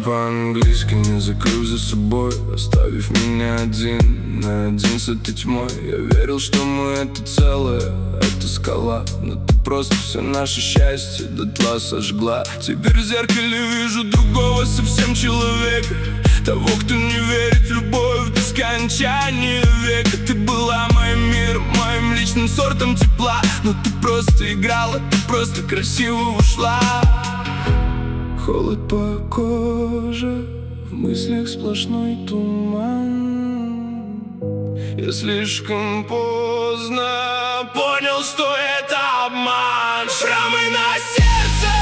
по-английски, не закрыв за собой, оставив меня один на один с этой тьмой. Я верил, что мы это целое, это скала, но ты просто все наше счастье дотла сожгла. Теперь в зеркале вижу другого совсем человека, того, кто не верит в любовь до скончания века. Ты была моим миром, моим личным сортом тепла, но ты просто играла, ты просто красиво ушла. Холод по коже, в мыслях сплошной туман. Я слишком поздно понял, что это обман. Шрамы на сердце,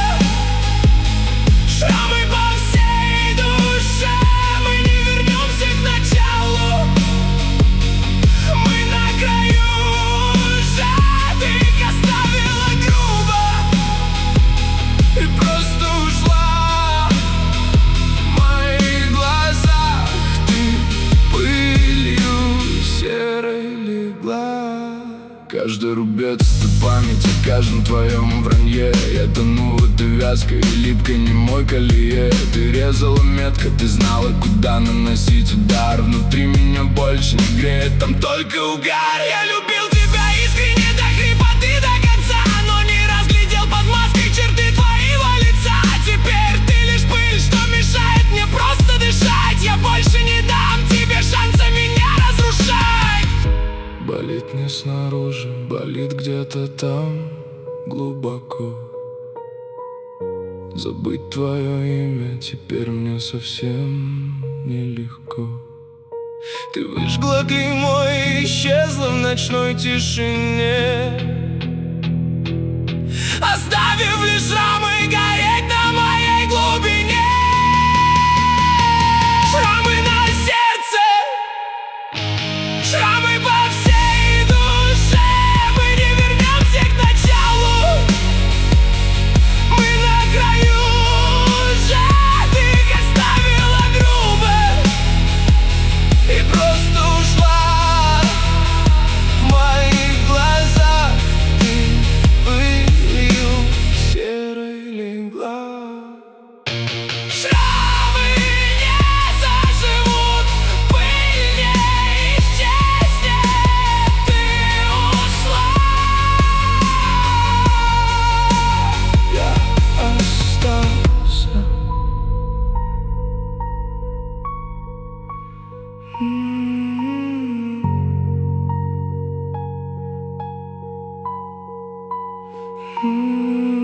шрамы по всей душе. Мы не вернемся к началу, мы на краю уже. Ты их оставила грубо и просто ушла. В моих глазах ты пылью серой легла. Каждый рубец — это память о каждом твоем вранье. Я тону в этой вязкой и липкой немой колее. Ты резала метко, ты знала, куда наносить удар. Внутри меня больше не греет, там только угар. Я любил тебя искренне до хрипоты до конца, но не разглядел под маской черты твоего лица. Теперь ты лишь пыль, что мешает мне просто дышать. Я больше не дам тебе шанса меня разрушать. Болит не снаружи, болит где-то там глубоко. Забыть твое имя теперь мне совсем нелегко. Ты выжгла клеймо и исчезла в ночной тишине, оставив лишь шрамы гореть на моей глубине. Шрамы на сердце, шрамы по всей душе. Мы не вернемся к началу, мы на краю уже. Ты их оставила грубо и просто ушла. В моих глазах ты пылью серой легла. Шрамы не заживут, пыль не исчезнет. Ты ушла, я остался. Mm-hmm.